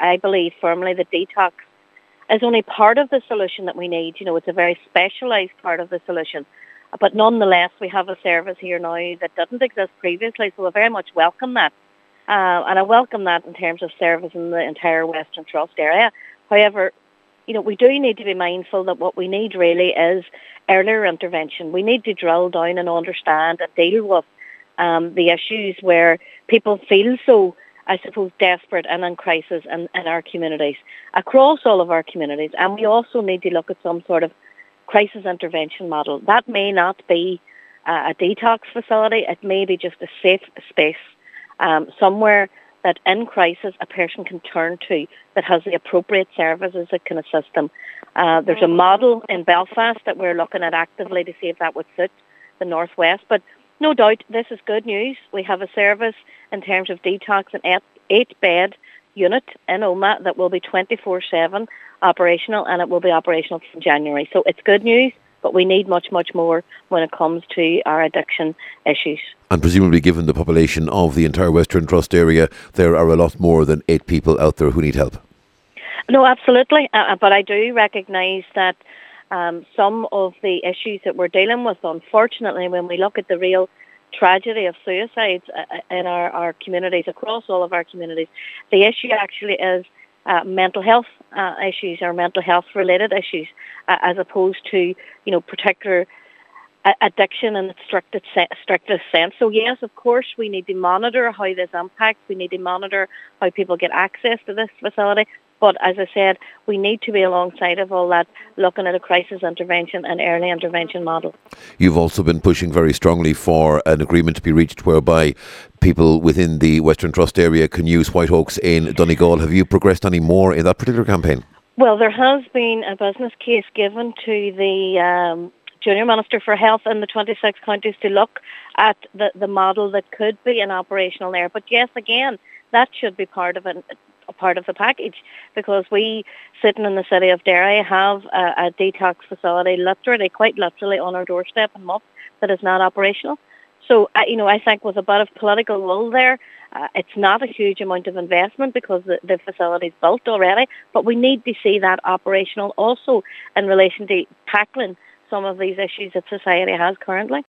I believe firmly that detox is only part of the solution that we need. It's a very specialised part of the solution. But nonetheless, we have a service here now that didn't exist previously, so I very much welcome that. And I welcome that in terms of service in the entire Western Trust area. However, we do need to be mindful that what we need really is earlier intervention. We need to drill down and understand and deal with the issues where people feel so, I suppose, desperate and in crisis in our communities, across all of our communities. And we also need to look at some sort of crisis intervention model. That may not be a detox facility. It may be just a safe space, somewhere that in crisis a person can turn to that has the appropriate services that can assist them. There's a model in Belfast that we're looking at actively to see if that would suit the Northwest. But no doubt this is good news. We have a service in terms of detox, an 8-bed unit in Omagh that will be 24/7 operational, and it will be operational from January. So it's good news, but we need much, much more when it comes to our addiction issues. And presumably, given the population of the entire Western Trust area, there are a lot more than 8 people out there who need help. No, absolutely. But I do recognise that some of the issues that we're dealing with, unfortunately, when we look at the real tragedy of suicides in our communities, across all of our communities, the issue actually is mental health issues or mental health related issues, as opposed to particular addiction in its strictest sense. So yes, of course, we need to monitor how this impacts. We need to monitor how people get access to this facility. But as I said, we need to be alongside of all that, looking at a crisis intervention and early intervention model. You've also been pushing very strongly for an agreement to be reached whereby people within the Western Trust area can use White Oaks in Donegal. Have you progressed any more in that particular campaign? Well, there has been a business case given to the Junior Minister for Health in the 26 counties to look at the model that could be an operational there. But yes, again, that should be part of a part of the package, because we, sitting in the city of Derry, have a detox facility quite literally on our doorstep in Muff that is not operational. So, I think with a bit of political will there, it's not a huge amount of investment because the facility is built already, but we need to see that operational also in relation to tackling some of these issues that society has currently.